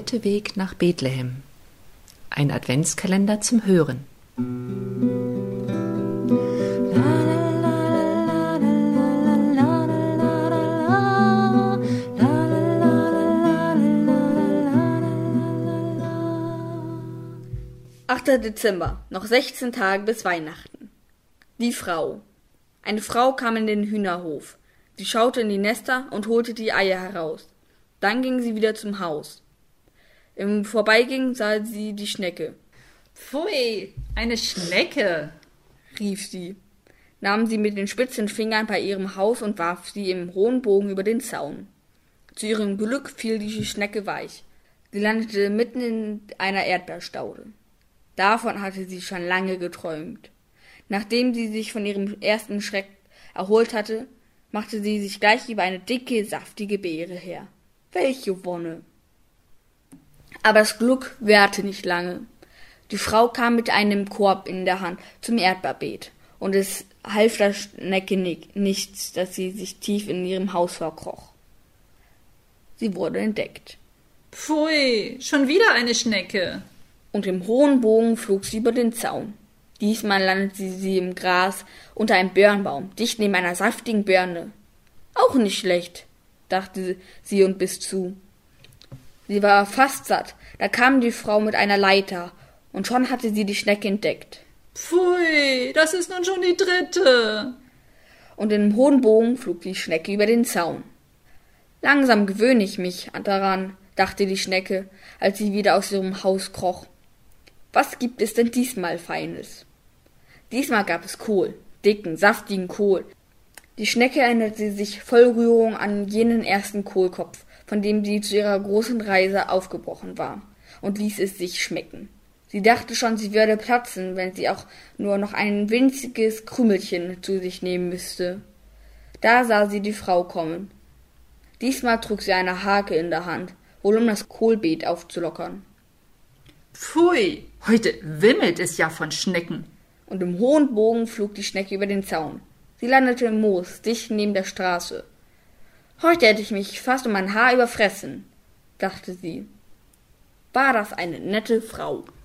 weite Weg nach Bethlehem. Ein Adventskalender zum Hören. 8. Dezember, noch 16 Tage bis Weihnachten. Die Frau. Eine Frau kam in den Hühnerhof. Sie schaute in die Nester und holte die Eier heraus. Dann ging sie wieder zum Haus. Im Vorbeigehen sah sie die Schnecke. »Pfui, eine Schnecke«, rief sie, nahm sie mit den spitzen Fingern bei ihrem Haus und warf sie im hohen Bogen über den Zaun. Zu ihrem Glück fiel die Schnecke weich. Sie landete mitten in einer Erdbeerstaude. Davon hatte sie schon lange geträumt. Nachdem sie sich von ihrem ersten Schreck erholt hatte, machte sie sich gleich über eine dicke, saftige Beere her. Welche Wonne! Aber das Glück währte nicht lange. Die Frau kam mit einem Korb in der Hand zum Erdbeerbeet, und es half der Schnecke nichts, dass sie sich tief in ihrem Haus verkroch. Sie wurde entdeckt. »Pfui, schon wieder eine Schnecke«, und im hohen Bogen flog sie über den Zaun. Diesmal landete sie im Gras unter einem Birnbaum, dicht neben einer saftigen Birne. Auch nicht schlecht, dachte sie und biss zu. Sie war fast satt, da kam die Frau mit einer Leiter, und schon hatte sie die Schnecke entdeckt. »Pfui, das ist nun schon die 3. Und im hohen Bogen flog die Schnecke über den Zaun. Langsam gewöhne ich mich daran, dachte die Schnecke, als sie wieder aus ihrem Haus kroch. Was gibt es denn diesmal Feines? Diesmal gab es Kohl, dicken, saftigen Kohl. Die Schnecke erinnerte sich voll Rührung an jenen ersten Kohlkopf, von dem sie zu ihrer großen Reise aufgebrochen war, und ließ es sich schmecken. Sie dachte schon, sie würde platzen, wenn sie auch nur noch ein winziges Krümelchen zu sich nehmen müsste. Da sah sie die Frau kommen. Diesmal trug sie eine Hake in der Hand, wohl um das Kohlbeet aufzulockern. »Pfui, heute wimmelt es ja von Schnecken«, und im hohen Bogen flog die Schnecke über den Zaun. Sie landete im Moos, dicht neben der Straße. »Heute hätte ich mich fast um ein Haar überfressen«, dachte sie. War das eine nette Frau.